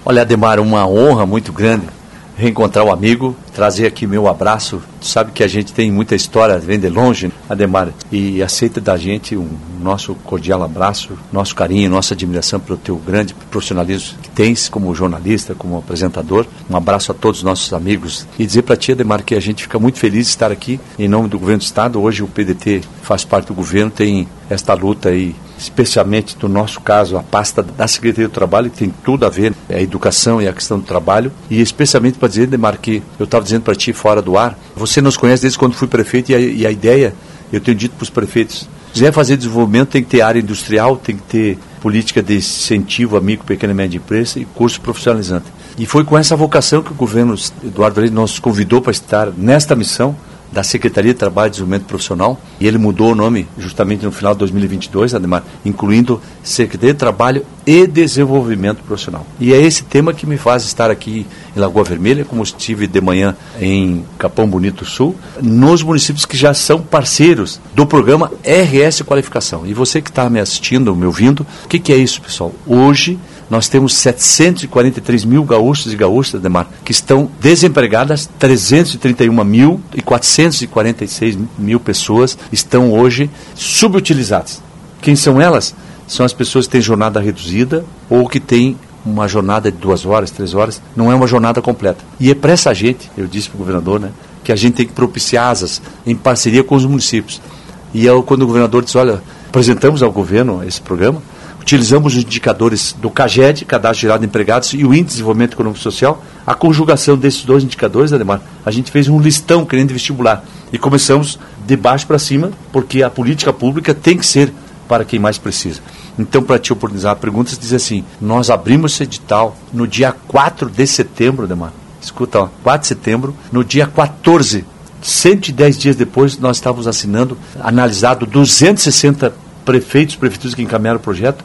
Olha, Ademar, uma honra muito grande reencontrar o amigo, trazer aqui meu abraço. Tu sabe que a gente tem muita história, vem de longe, Ademar, e aceita da gente um nosso cordial abraço, nosso carinho, nossa admiração pelo teu grande profissionalismo que tens como jornalista, como apresentador. Um abraço a todos os nossos amigos e dizer para ti, Ademar, que a gente fica muito feliz de estar aqui em nome do governo do Estado. Hoje o PDT faz parte do governo, tem esta luta aí, especialmente no nosso caso, a pasta da Secretaria do Trabalho, que tem tudo a ver, a educação e a questão do trabalho, e especialmente para dizer, Ademar, que eu estava dizendo para ti fora do ar, você nos conhece desde quando fui prefeito, e a ideia, eu tenho dito para os prefeitos, se quiser fazer desenvolvimento, tem que ter área industrial, tem que ter política de incentivo a micro, pequena e média empresa e curso profissionalizante. E foi com essa vocação que o governo Eduardo Leite nos convidou para estar nesta missão da Secretaria de Trabalho e Desenvolvimento Profissional, e ele mudou o nome justamente no final de 2022, Ademar, incluindo Secretaria de Trabalho e Desenvolvimento Profissional. E é esse tema que me faz estar aqui em Lagoa Vermelha, como estive de manhã em Capão Bonito Sul, nos municípios que já são parceiros do programa RS Qualificação. E você que está me assistindo, me ouvindo, o que é isso, pessoal? Hoje nós temos 743 mil gaúchos e gaúchas, Ademar, que estão desempregadas, 331.446 mil pessoas estão hoje subutilizadas. Quem são elas? São as pessoas que têm jornada reduzida ou que têm uma jornada de 2 horas, 3 horas, não é uma jornada completa. E é para essa gente, eu disse para o governador, né, que a gente tem que propiciar asas em parceria com os municípios. E quando o governador disse, olha, apresentamos ao governo esse programa, utilizamos os indicadores do CAGED, Cadastro Geral de Empregados, e o Índice de Desenvolvimento Econômico e Social, a conjugação desses 2 indicadores, Ademar, a gente fez um listão querendo vestibular, e começamos de baixo para cima, porque a política pública tem que ser para quem mais precisa. Então, para te oportunizar a pergunta, diz assim, nós abrimos esse edital no dia 4 de setembro, Ademar, escuta, ó, 4 de setembro, no dia 14, 110 dias depois, nós estávamos assinando, analisado 260 prefeituras que encaminharam o projeto,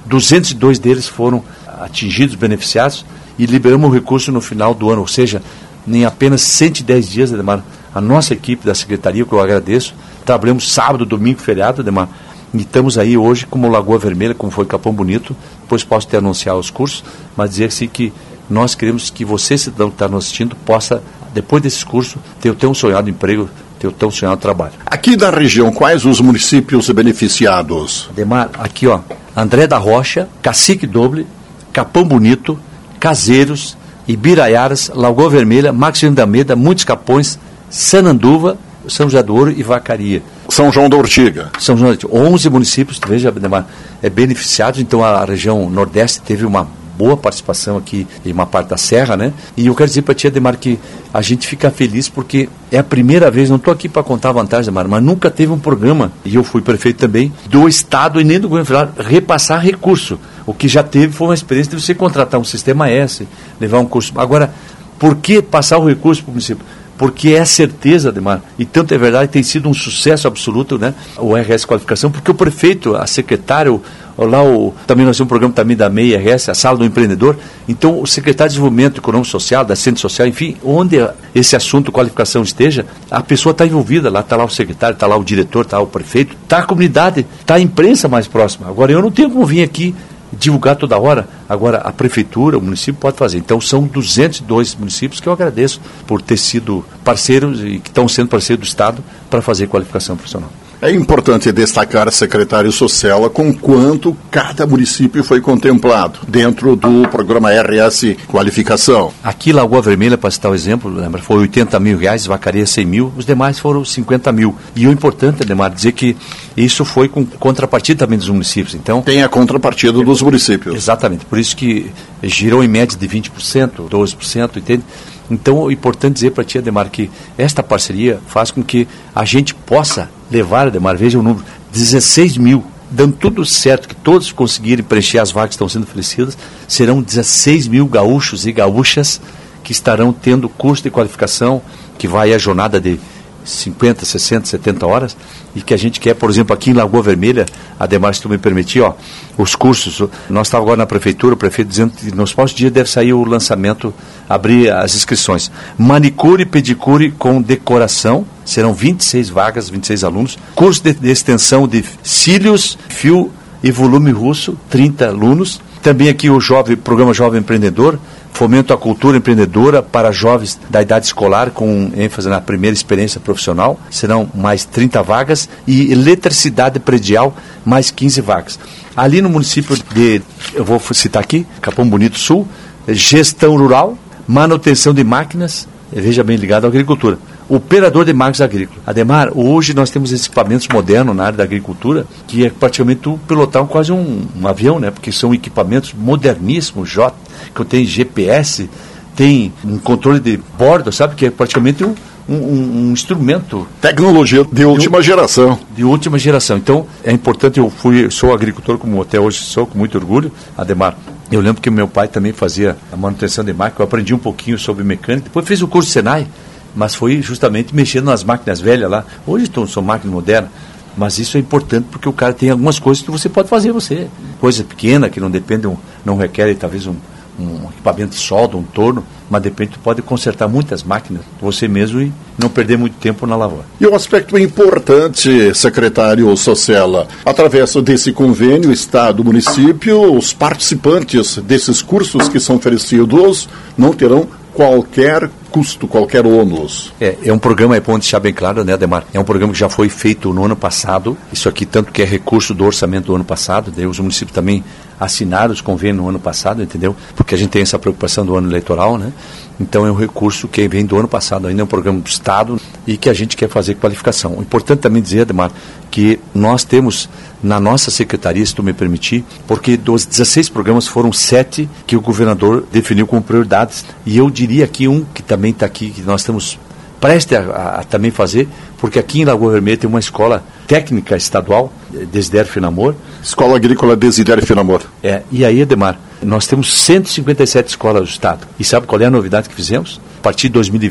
202 deles foram atingidos, beneficiados, e liberamos o recurso no final do ano, ou seja, em apenas 110 dias, Ademar, a nossa equipe da Secretaria, que eu agradeço, trabalhamos sábado, domingo, feriado, Ademar, e estamos aí hoje como Lagoa Vermelha, como foi Capão Bonito, depois posso te anunciar os cursos, mas dizer assim que nós queremos que você, cidadão que está nos assistindo, possa, depois desses cursos, ter o teu sonhado emprego, ter o teu sonhado trabalho. Aqui da região, quais os municípios beneficiados? Ademar, aqui ó, André da Rocha, Cacique Doble, Capão Bonito, Caseiros, Ibiraiaras, Lagoa Vermelha, Maximiliano da Almeida, Muitos Capões, Sananduva, São José do Ouro e Vacaria. São João da Ortiga. São João da Ortiga. 11 municípios, veja, Ademar, beneficiados, então a região Nordeste teve uma boa participação aqui em uma parte da Serra, né? E eu quero dizer para ti, Ademar, que a gente fica feliz porque é a primeira vez, não estou aqui para contar vantagens, Ademar, mas nunca teve um programa, e eu fui prefeito também, do Estado e nem do governo federal, repassar recurso. O que já teve foi uma experiência de você contratar um sistema S, levar um curso. Agora, por que passar o recurso para o município? Porque é certeza, Ademar, e tanto é verdade, tem sido um sucesso absoluto, né, o RS Qualificação, porque o prefeito, a secretária, também nós temos um programa também da MEI RS, a Sala do Empreendedor, então o secretário de Desenvolvimento Econômico e Social, da Centro Social, enfim, onde esse assunto qualificação esteja, a pessoa está envolvida, lá está lá o secretário, está lá o diretor, está o prefeito, está a comunidade, está a imprensa mais próxima. Agora, eu não tenho como vir aqui divulgar toda hora, agora a prefeitura, o município pode fazer. Então são 202 municípios que eu agradeço por ter sido parceiros e que estão sendo parceiros do Estado para fazer qualificação profissional. É importante destacar, secretário Socella, com quanto cada município foi contemplado dentro do programa RS Qualificação. Aqui, Lagoa Vermelha, para citar o exemplo, lembra, foi R$80 mil, Vacaria 100 mil, os demais foram 50 mil. E o importante, Ademar, dizer que isso foi com contrapartida também dos municípios. Então, tem a contrapartida dos municípios. Exatamente, por isso que girou em média de 20%, 12%, entende? Então, é importante dizer para ti, Ademar, que esta parceria faz com que a gente possa levar, Ademar, veja o número, 16 mil, dando tudo certo, que todos conseguirem preencher as vagas que estão sendo oferecidas, serão 16 mil gaúchos e gaúchas que estarão tendo curso de qualificação, que vai a jornada de 50, 60, 70 horas, e que a gente quer, por exemplo, aqui em Lagoa Vermelha, Ademar, se tu me permitir, ó, os cursos, nós estávamos agora na prefeitura, o prefeito dizendo que nos próximos dias deve sair o lançamento, abrir as inscrições. Manicure e pedicure com decoração, serão 26 vagas, 26 alunos. Curso de extensão de cílios, fio e volume russo, 30 alunos. Também aqui o programa Jovem Empreendedor, fomento à cultura empreendedora para jovens da idade escolar, com ênfase na primeira experiência profissional, serão mais 30 vagas, e eletricidade predial, mais 15 vagas. Ali no município eu vou citar aqui, Capão Bonito Sul, gestão rural, manutenção de máquinas, veja bem, ligado à agricultura. Operador de máquinas agrícolas. Ademar, hoje nós temos equipamentos modernos na área da agricultura, que é praticamente tu pilotar quase um avião, né? Porque são equipamentos moderníssimos, que tem GPS, tem um controle de bordo, sabe? Que é praticamente um instrumento. Tecnologia de última geração. De última geração. Então, é importante, sou agricultor, como até hoje sou, com muito orgulho, Ademar. Eu lembro que meu pai também fazia a manutenção de máquina, eu aprendi um pouquinho sobre mecânica, depois fiz o curso Senai, mas foi justamente mexendo nas máquinas velhas lá. Hoje são máquinas modernas, mas isso é importante porque o cara tem algumas coisas que você pode fazer você. Coisa pequena, que não depende, não requer talvez um equipamento de solda, um torno, mas de repente pode consertar muitas máquinas você mesmo e não perder muito tempo na lavoura. E um aspecto importante, secretário Socella, através desse convênio Estado, município, os participantes desses cursos que são oferecidos não terão qualquer custo, qualquer ônus. É um programa, é bom deixar bem claro, né, Ademar? É um programa que já foi feito no ano passado, isso aqui tanto que é recurso do orçamento do ano passado, daí os municípios também assinaram os convênios no ano passado, entendeu? Porque a gente tem essa preocupação do ano eleitoral, né? Então é um recurso que vem do ano passado, ainda é um programa do Estado e que a gente quer fazer qualificação. O importante também dizer, Ademar, que nós temos na nossa secretaria, se tu me permitir, porque dos 16 programas foram 7 que o governador definiu como prioridades, e eu diria aqui um que também está aqui, que nós estamos prestes a também fazer, porque aqui em Lagoa Vermelha tem uma escola técnica estadual, Desidério Finamor. Escola Agrícola Desidério Finamor. E aí, Ademar, nós temos 157 escolas do Estado. E sabe qual é a novidade que fizemos? A partir de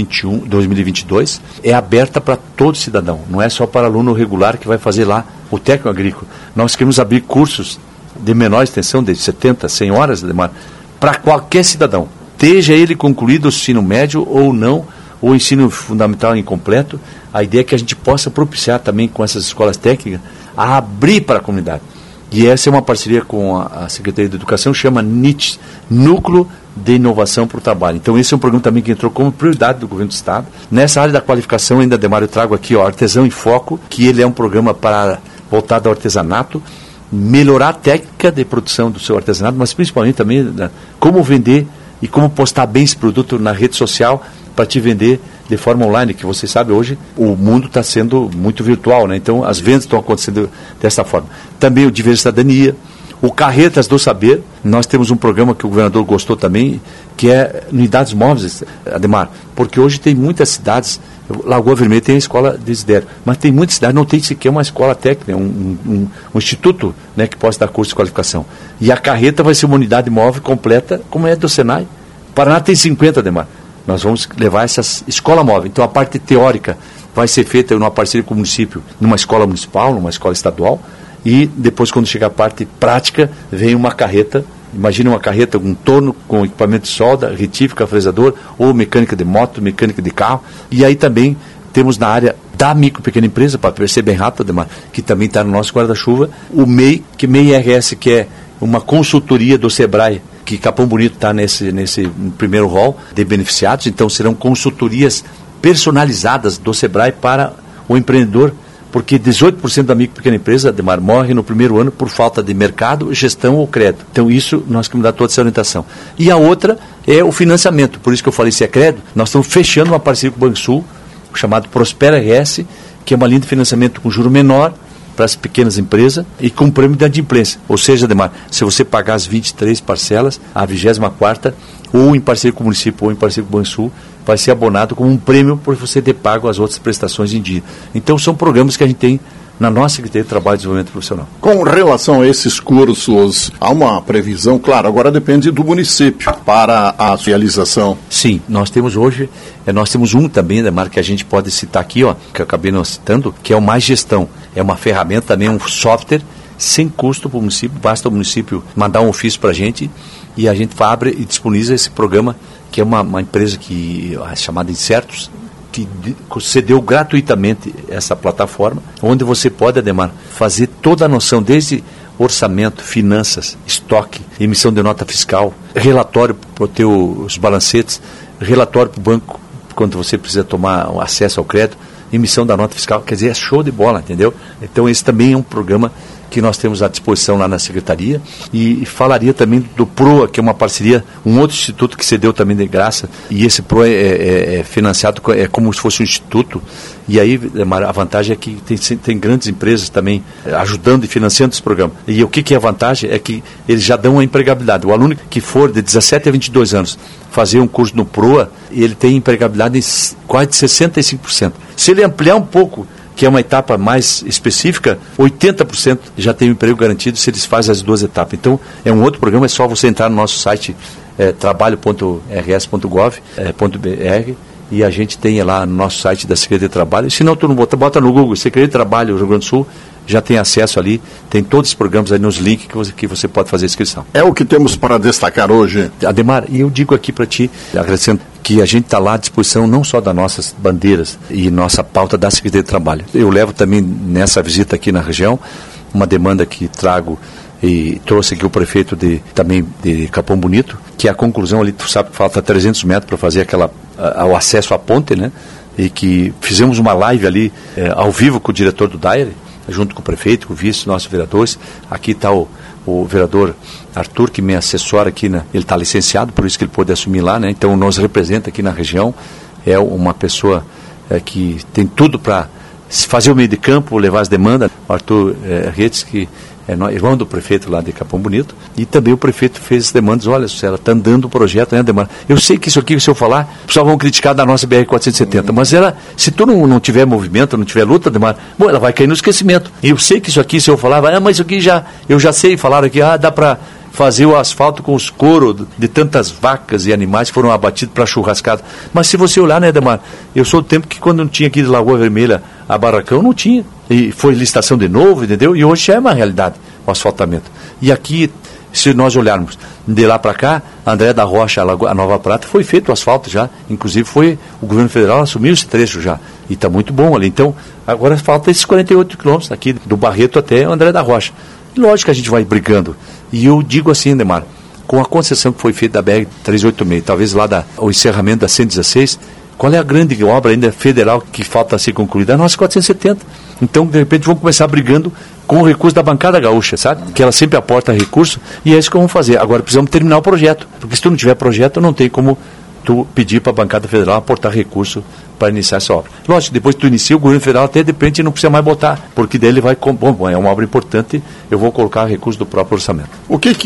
2022, é aberta para todo cidadão. Não é só para aluno regular que vai fazer lá o técnico agrícola. Nós queremos abrir cursos de menor extensão, de 70, 100 horas, Ademar, para qualquer cidadão. Esteja ele concluído o ensino médio ou não, ou ensino fundamental incompleto. A ideia é que a gente possa propiciar também com essas escolas técnicas a abrir para a comunidade. E essa é uma parceria com a Secretaria de Educação, chama NIT, Núcleo de Inovação para o Trabalho. Então esse é um programa também que entrou como prioridade do governo do Estado. Nessa área da qualificação, ainda, Ademar, eu trago aqui Artesão em Foco, que ele é um programa voltado ao artesanato, melhorar a técnica de produção do seu artesanato, mas principalmente também como vender e como postar bem esse produto na rede social para te vender de forma online, que você sabe hoje o mundo está sendo muito virtual, né? Então as vendas estão acontecendo dessa forma. Também o Dever Cidadania, o Carretas do Saber, nós temos um programa que o governador gostou também, que é unidades móveis, Ademar, porque hoje tem muitas cidades, Lagoa Vermelha tem a escola Desidério, mas tem muitas cidades, não tem sequer uma escola técnica, um instituto, né, que possa dar curso de qualificação. E a Carreta vai ser uma unidade móvel completa, como é do Senai. Paraná tem 50, Ademar. Nós vamos levar essa escola móvel. Então a parte teórica vai ser feita numa parceria com o município, numa escola municipal, numa escola estadual, e depois, quando chegar a parte prática, vem uma carreta. Imagina uma carreta com um torno, com equipamento de solda, retífica, fresador, ou mecânica de moto, mecânica de carro. E aí também temos na área da micro e pequena empresa, para ser bem rápido, Ademar, que também está no nosso guarda-chuva, o MEI, que MEI RS, que é uma consultoria do Sebrae, que Capão Bonito está nesse primeiro rol de beneficiados. Então serão consultorias personalizadas do Sebrae para o empreendedor, porque 18% da micro e pequena empresa, Ademar, morre no primeiro ano por falta de mercado, gestão ou crédito. Então isso nós queremos dar toda essa orientação. E a outra é o financiamento, por isso que eu falei se é crédito, nós estamos fechando uma parceria com o Banrisul, chamado Prospera RS, que é uma linha de financiamento com juro menor para as pequenas empresas e com prêmio de adimplência. Ou seja, Ademar, se você pagar as 23 parcelas, a 24ª, ou em parceria com o município ou em parceria com o Banrisul, vai ser abonado como um prêmio por você ter pago as outras prestações em dia. Então são programas que a gente tem na nossa Secretaria de Trabalho e Desenvolvimento Profissional. Com relação a esses cursos, há uma previsão, claro, agora depende do município para a realização. Sim, nós temos hoje, nós temos um também, Ademar, que a gente pode citar aqui, que eu acabei não citando, que é o Mais Gestão. É uma ferramenta também, um software sem custo para o município, basta o município mandar um ofício para a gente e a gente abre e disponibiliza esse programa, que é uma empresa chamada Incertos, que cedeu gratuitamente essa plataforma, onde você pode, Ademar, fazer toda a noção, desde orçamento, finanças, estoque, emissão de nota fiscal, relatório para ter os balancetes, relatório para o banco quando você precisa tomar acesso ao crédito, emissão da nota fiscal, quer dizer, é show de bola, entendeu? Então esse também é um programa que nós temos à disposição lá na Secretaria, e falaria também do PROA, que é uma parceria, um outro instituto que cedeu também de graça, e esse PROA é financiado, é como se fosse um instituto, e aí a vantagem é que tem grandes empresas também ajudando e financiando esse programa. E o que é a vantagem? É que eles já dão a empregabilidade. O aluno que for de 17 a 22 anos fazer um curso no PROA, ele tem empregabilidade em quase 65%. Se ele ampliar um pouco, que é uma etapa mais específica, 80% já tem o emprego garantido se eles fazem as 2 etapas. Então, é um outro programa, é só você entrar no nosso site, trabalho.rs.gov.br, e a gente tem lá no nosso site da Secretaria de Trabalho. Se não, tu não bota no Google, Secretaria de Trabalho do Rio Grande do Sul, já tem acesso ali, tem todos os programas aí nos links que você pode fazer a inscrição. É o que temos para destacar hoje. Ademar, e eu digo aqui para ti, agradecendo, que a gente está lá à disposição não só das nossas bandeiras e nossa pauta da Secretaria de Trabalho. Eu levo também nessa visita aqui na região uma demanda que trago e trouxe aqui o prefeito também de Capão Bonito, que é a conclusão ali, tu sabe que falta 300 metros para fazer o acesso à ponte, né? E que fizemos uma live ali ao vivo com o diretor do Daire, junto com o prefeito, com o vice, nossos vereadores. Aqui está o vereador Arthur, que me assessora aqui, né? Ele está licenciado, por isso que ele pôde assumir lá, né? Então nos representa aqui na região, é uma pessoa que tem tudo para fazer o meio de campo, levar as demandas. O Arthur Retes, que é irmão do prefeito lá de Capão Bonito, e também o prefeito fez as demandas. Olha, ela está andando o projeto, né, demanda. Eu sei que isso aqui, se eu falar, os pessoal vão criticar da nossa BR-470, mas ela, se tu não tiver movimento, não tiver luta, demanda, bom, ela vai cair no esquecimento. E eu sei que isso aqui, se eu falar, mas isso aqui eu já sei, falaram aqui, dá para fazer o asfalto com os coros de tantas vacas e animais que foram abatidos para churrascada. Mas se você olhar, né, Demar, eu sou do tempo que quando não tinha aqui de Lagoa Vermelha a Barracão, não tinha. E foi licitação de novo, entendeu? E hoje já é uma realidade o asfaltamento. E aqui, se nós olharmos de lá para cá, André da Rocha, a Nova Prata, foi feito o asfalto já. Inclusive o governo federal assumiu esse trecho já. E está muito bom ali. Então, agora falta esses 48 quilômetros aqui, do Barreto até André da Rocha. E lógico que a gente vai brigando. E eu digo assim, Demar, com a concessão que foi feita da BR-386, talvez lá o encerramento da 116, qual é a grande obra ainda federal que falta a ser concluída? A nossa 470. Então, de repente, vamos começar brigando com o recurso da bancada gaúcha, sabe? Que ela sempre aporta recurso, e é isso que vamos fazer. Agora precisamos terminar o projeto, porque se tu não tiver projeto, não tem como tu pedir para a bancada federal aportar recurso para iniciar essa obra. Lógico, depois que tu inicia, o governo federal até de repente não precisa mais botar, porque daí ele vai, bom, é uma obra importante, eu vou colocar recurso do próprio orçamento. O que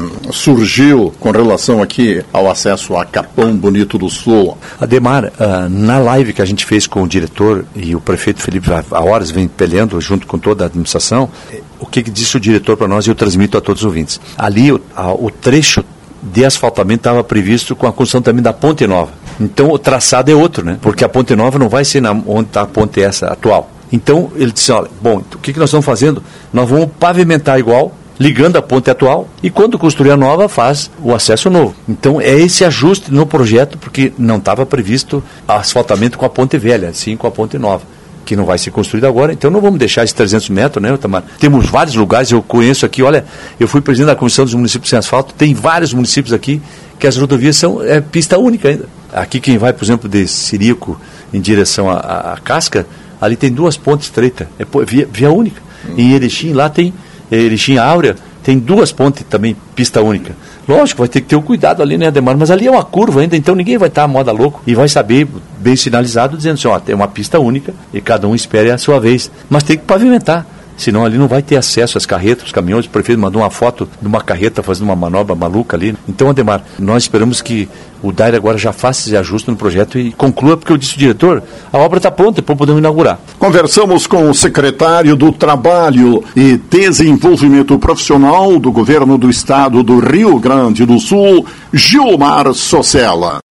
surgiu com relação aqui ao acesso a Capão Bonito do Sul? Ademar, na live que a gente fez com o diretor e o prefeito Felipe, há horas vem peleando junto com toda a administração, o que disse o diretor para nós, e eu transmito a todos os ouvintes. Ali, o trecho de asfaltamento estava previsto com a construção também da Ponte Nova. Então o traçado é outro, né? Porque a Ponte Nova não vai ser onde está a ponte essa atual. Então ele disse, olha, bom, o que nós estamos fazendo? Nós vamos pavimentar igual, ligando a ponte atual, e quando construir a nova, faz o acesso novo. Então é esse ajuste no projeto, porque não estava previsto asfaltamento com a ponte velha, sim com a ponte nova, que não vai ser construída agora. Então não vamos deixar esses 300 metros, né, Tamar? Temos vários lugares, eu conheço aqui, olha, eu fui presidente da Comissão dos Municípios Sem Asfalto, tem vários municípios aqui que as rodovias são pista única ainda. Aqui quem vai, por exemplo, de Sirico em direção à Casca, ali tem 2 pontes estreitas, via única. Em Erechim, lá tem, Erechim Áurea, tem 2 pontes também, pista única. Lógico, vai ter que ter o cuidado ali, né, Ademar? Mas ali é uma curva ainda, então ninguém vai estar à moda louco e vai saber, bem sinalizado, dizendo assim, ó, tem uma pista única e cada um espere a sua vez. Mas tem que pavimentar, senão ali não vai ter acesso às carretas, os caminhões. O prefeito mandou uma foto de uma carreta fazendo uma manobra maluca ali. Então, Ademar, nós esperamos que o Daire agora já faça esse ajuste no projeto e conclua, porque eu disse ao diretor, a obra está pronta, depois podemos inaugurar. Conversamos com o secretário do Trabalho e Desenvolvimento Profissional do Governo do Estado do Rio Grande do Sul, Gilmar Socella.